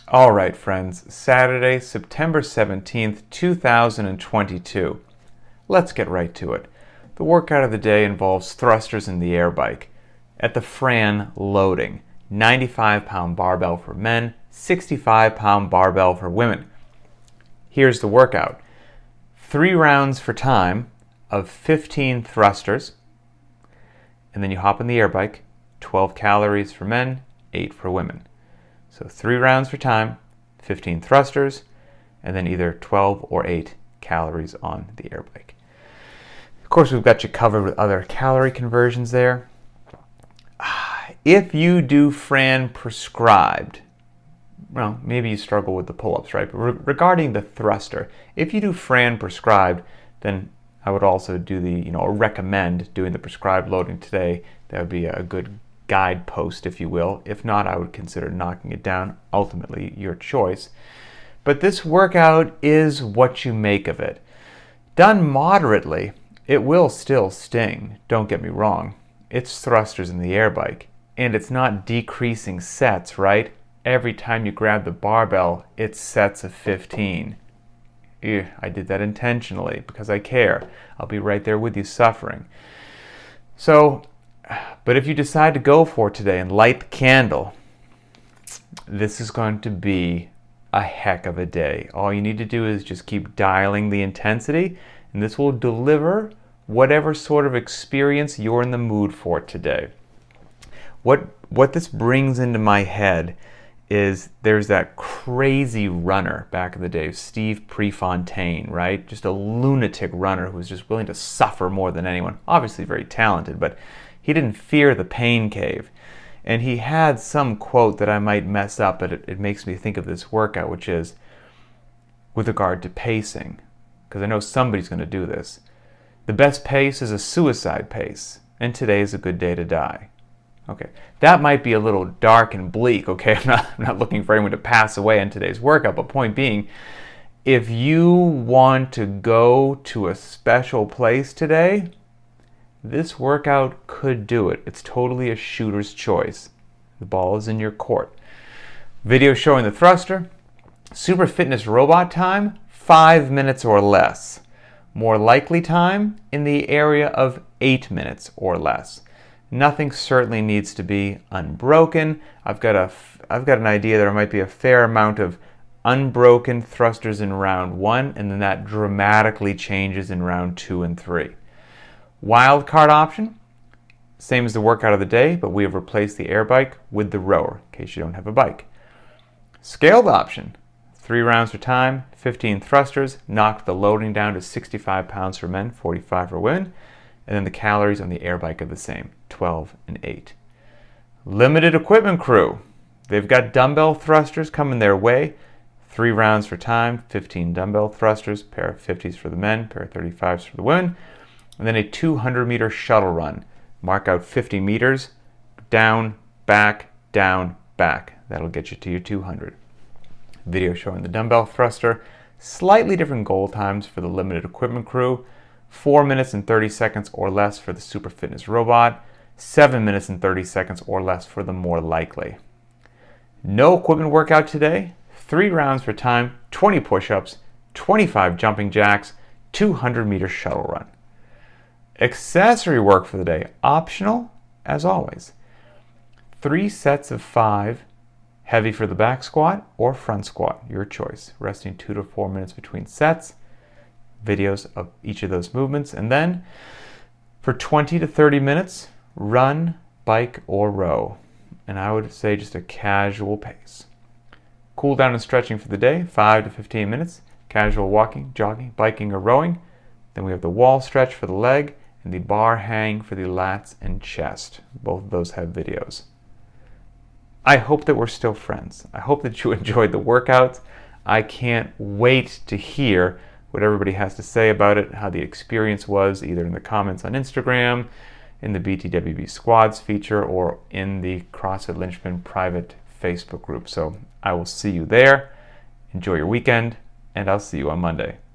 All right, friends, Saturday, September 17th, 2022. Let's get right to it. The workout of the day involves thrusters in the air bike. At the Fran, loading, 95-pound barbell for men, 65-pound barbell for women. Here's the workout. 3 rounds for time of 15 thrusters, and then you hop on the air bike, 12 calories for men, 8 for women. So 3 rounds for time, 15 thrusters, and then either 12 or 8 calories on the air bike. Of course, we've got you covered with other calorie conversions there. If you do Fran prescribed, well, maybe you struggle with the pull-ups, right? But regarding the thruster, if you do Fran prescribed, then I would also do recommend doing the prescribed loading today. That would be a good guidepost, if you will. If not, I would consider knocking it down. Ultimately, your choice. But this workout is what you make of it. Done moderately, it will still sting. Don't get me wrong. It's thrusters in the air bike, and it's not decreasing sets, right? Every time you grab the barbell, it's sets of 15. I did that intentionally because I care. I'll be right there with you suffering. But if you decide to go for it today and light the candle, this is going to be a heck of a day. All you need to do is just keep dialing the intensity, and this will deliver whatever sort of experience you're in the mood for today. What this brings into my head is there's that crazy runner back in the day, Steve Prefontaine, right? Just a lunatic runner who was just willing to suffer more than anyone. Obviously very talented, but he didn't fear the pain cave. And he had some quote that I might mess up, but it makes me think of this workout, which is with regard to pacing, because I know somebody's going to do this. The best pace is a suicide pace, and today is a good day to die. Okay, that might be a little dark and bleak, okay? I'm not looking for anyone to pass away in today's workout, but point being, if you want to go to a special place today, this workout could do it. It's totally a shooter's choice. The ball is in your court. Video showing the thruster. Super Fitness robot time, 5 minutes or less. More likely time in the area of 8 minutes or less. Nothing certainly needs to be unbroken. I've got an idea there might be a fair amount of unbroken thrusters in round 1, and then that dramatically changes in round 2 and 3. Wild card option, same as the workout of the day, but we have replaced the air bike with the rower in case you don't have a bike. Scaled option, 3 rounds for time, 15 thrusters, knocked the loading down to 65 pounds for men, 45 for women, and then the calories on the air bike are the same, 12 and 8. Limited equipment crew, they've got dumbbell thrusters coming their way, 3 rounds for time, 15 dumbbell thrusters, pair of 50s for the men, pair of 35s for the women, and then a 200-meter shuttle run. Mark out 50 meters, down, back, down, back. That'll get you to your 200. Video showing the dumbbell thruster. Slightly different goal times for the limited equipment crew. 4 minutes and 30 seconds or less for the Super Fitness robot. 7 minutes and 30 seconds or less for the more likely. No equipment workout today. 3 rounds for time, 20 push-ups, 25 jumping jacks, 200-meter shuttle run. Accessory work for the day, optional as always. 3 sets of 5, heavy for the back squat or front squat, your choice. Resting 2 to 4 minutes between sets. Videos of each of those movements. And then for 20 to 30 minutes, run, bike, or row. And I would say just a casual pace. Cool down and stretching for the day, 5 to 15 minutes. Casual walking, jogging, biking, or rowing. Then we have the wall stretch for the leg and the bar hang for the lats and chest. Both of those have videos. I hope that we're still friends. I hope that you enjoyed the workouts. I can't wait to hear what everybody has to say about it, how the experience was, either in the comments on Instagram, in the BTWB Squads feature, or in the CrossFit Lynchman private Facebook group. So I will see you there. Enjoy your weekend, and I'll see you on Monday.